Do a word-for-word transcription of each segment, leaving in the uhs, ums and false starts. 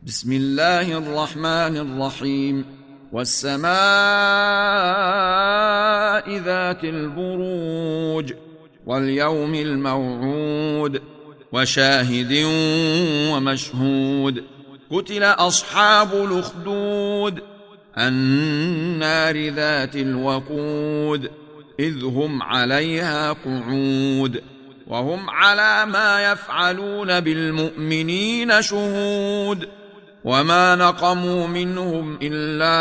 بسم الله الرحمن الرحيم. والسماء ذات البروج واليوم الموعود وشاهد ومشهود. قتل أصحاب الأخدود النار ذات الوقود إذ هم عليها قعود وهم على ما يفعلون بالمؤمنين شهود. وما نقموا منهم إلا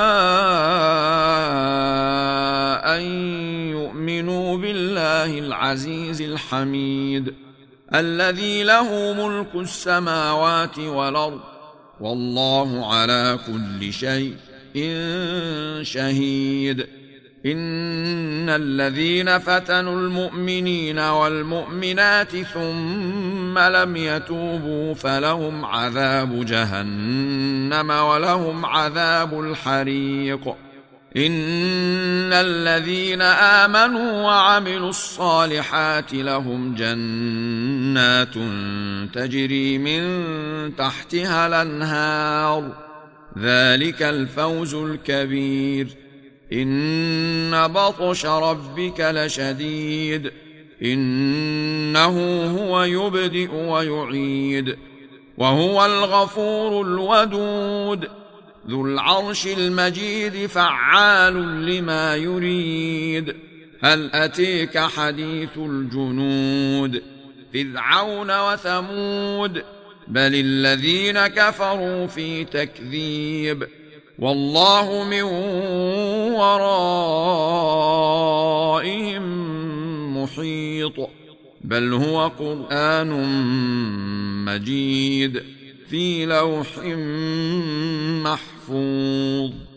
أن يؤمنوا بالله العزيز الحميد الذي له ملك السماوات والأرض والله على كل شيء شهيد. إن الذين فتنوا المؤمنين والمؤمنات ثم لم يتوبوا فلهم عذاب جهنم ولهم عذاب الحريق. إن الذين آمنوا وعملوا الصالحات لهم جنات تجري من تحتها الأنهار ذلك الفوز الكبير. إن بطش ربك لشديد إنه هو يبدئ ويعيد وهو الغفور الودود ذو العرش المجيد فعال لما يريد. هل أتيك حديث الجنود فرعون وثمود بل الذين كفروا في تكذيب والله من ورائهم محيط. بل هو قرآن مجيد في لوح محفوظ.